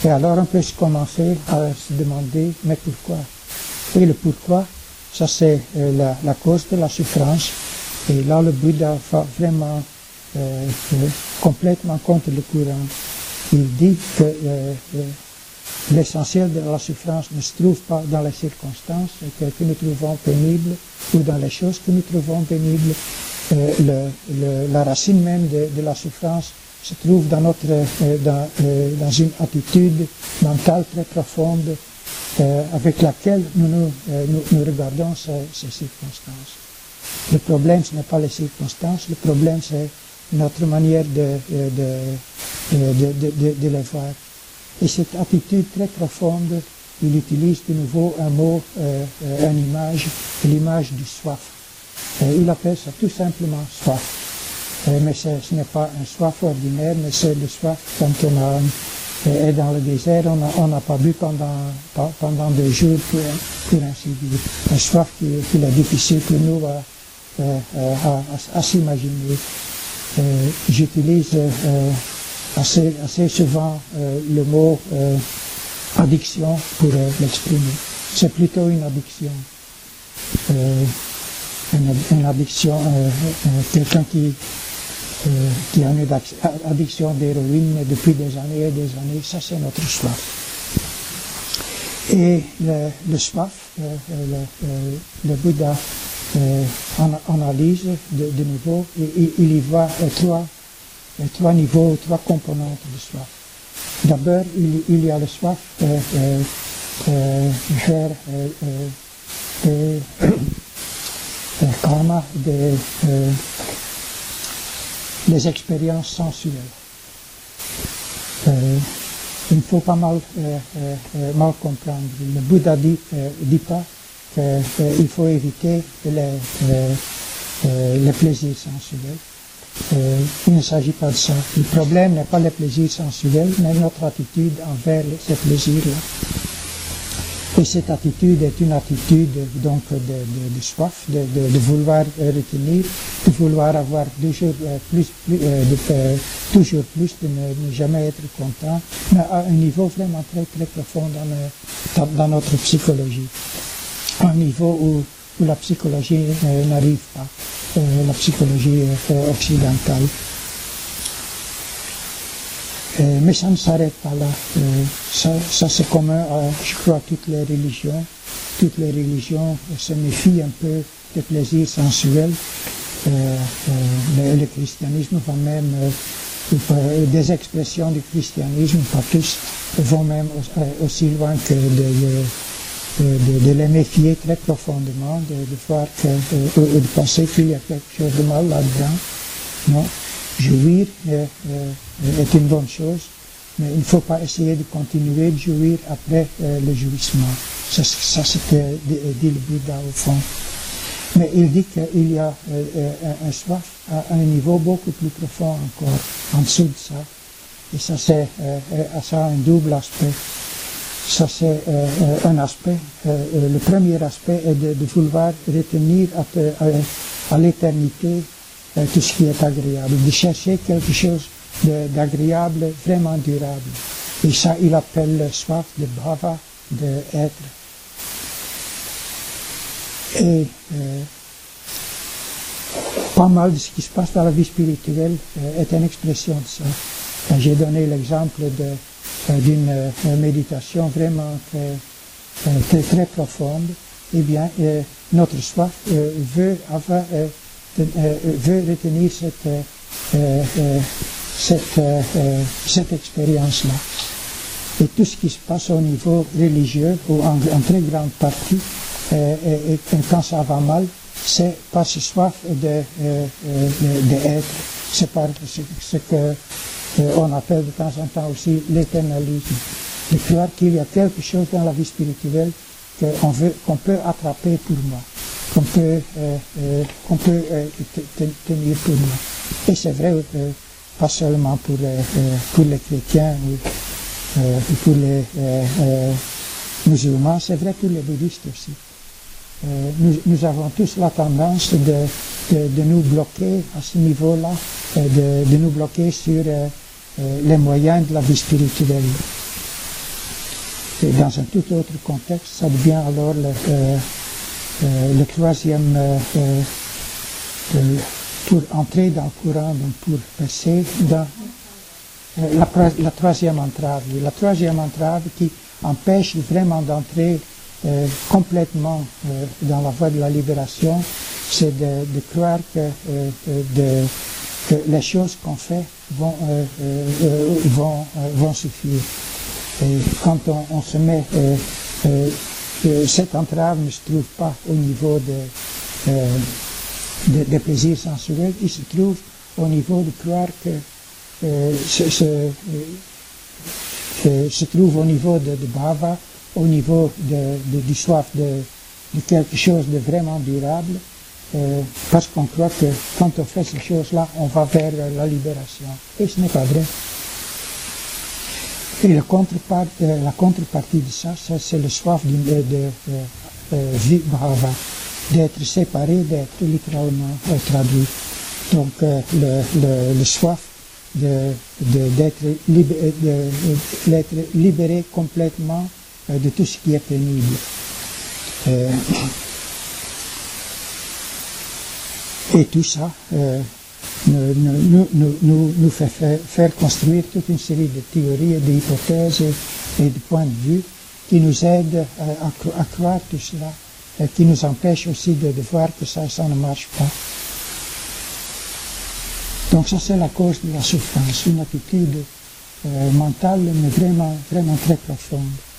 Et alors on peut commencer à se demander, mais pourquoi? Et le pourquoi, ça c'est la cause de la souffrance. Et là, le Bouddha va vraiment complètement contre le courant. Il dit que l'essentiel de la souffrance ne se trouve pas dans les circonstances que nous trouvons pénibles ou dans les choses que nous trouvons pénibles. La racine même de la souffrance se trouve dans une attitude mentale très profonde avec laquelle nous regardons ces circonstances. Le problème, ce n'est pas les circonstances, le problème, c'est notre manière de les voir. Et cette attitude très profonde, il utilise de nouveau un mot, une image, l'image du soif. Il appelle ça tout simplement soif. Mais ce n'est pas un soif ordinaire, mais c'est le soif quand on est dans le désert, on n'a pas bu pendant 2 jours, pour ainsi dire. Un soif qu'il est difficile pour nous à s'imaginer. J'utilise assez souvent le mot addiction pour l'exprimer. C'est plutôt une addiction. Une addiction, quelqu'un qui a une addiction d'héroïne depuis des années et des années, ça c'est notre soif. Et le soif, le Bouddha analyse de nouveau, il y voit trois niveaux, 3 componentes de soif. D'abord, il y a le soif vers karma, des expériences sensuelles. Il ne faut pas mal comprendre. Le Bouddha dit pas qu'il faut éviter les plaisirs sensuels. Il ne s'agit pas de ça. Le problème n'est pas les plaisirs sensuels, mais notre attitude envers ces plaisirs-là. Et cette attitude est une attitude donc de soif, de vouloir retenir, de vouloir avoir toujours plus, de ne jamais être content, mais à un niveau vraiment très très profond dans notre psychologie. Un niveau où la psychologie n'arrive pas, la psychologie occidentale. Mais ça ne s'arrête pas là. Ça c'est commun à, je crois, toutes les religions. Toutes les religions se méfient un peu des plaisirs sensuels. Le christianisme va même, des expressions du christianisme, pas tous, vont même aussi loin que de les méfier très profondément, de voir de penser qu'il y a quelque chose de mal là-dedans. Non. Jouir est une bonne chose, mais il ne faut pas essayer de continuer de jouir après le jouissement. Ça c'est ce que dit le Bouddha au fond. Mais il dit qu'il y a un soif à un niveau beaucoup plus profond encore, en dessous de ça. Et ça a un double aspect. Ça c'est un aspect. Le premier aspect est de vouloir retenir à l'éternité tout ce qui est agréable, de chercher quelque chose d'agréable, vraiment durable. Et ça, il appelle le soif de bhava, d'être. Et pas mal de ce qui se passe dans la vie spirituelle est une expression de ça. J'ai donné l'exemple d'une méditation vraiment très profonde. Eh bien, notre soif veut retenir cette expérience-là. Et tout ce qui se passe au niveau religieux, ou en très grande partie, et quand ça va mal, c'est par ce soif d'être. C'est par ce qu'on appelle de temps en temps aussi l'éternalisme. De croire qu'il y a quelque chose dans la vie spirituelle qu'on peut attraper pour moi, qu'on peut tenir pour moi. Et c'est vrai pas seulement pour les chrétiens ou pour les musulmans, c'est vrai pour les bouddhistes aussi. Nous avons tous la tendance de nous bloquer à ce niveau-là, de nous bloquer sur les moyens de la vie spirituelle. c'est dans un tout autre contexte, ça devient alors le troisième, pour entrer dans le courant, donc pour passer dans la troisième entrave. La troisième entrave qui empêche vraiment d'entrer complètement dans la voie de la libération, c'est de croire que les choses qu'on fait vont suffire. Et quand on se met, cette entrave ne se trouve pas au niveau des plaisirs sensuels, il se trouve au niveau de croire que se trouve au niveau de bhava, au niveau du soif de quelque chose de vraiment durable, parce qu'on croit que quand on fait ces choses-là, on va vers la libération. Et ce n'est pas vrai. Et la contrepartie de ça, c'est le soif de vibhava, d'être séparé, d'être littéralement traduit. Donc le soif d'être libéré complètement de tout ce qui est pénible. Et tout ça nous fait faire construire toute une série de théories et d'hypothèses et de points de vue qui nous aident à croire tout cela et qui nous empêchent aussi de voir que ça ne marche pas. Donc ça c'est la cause de la souffrance, une attitude mentale mais vraiment très profonde.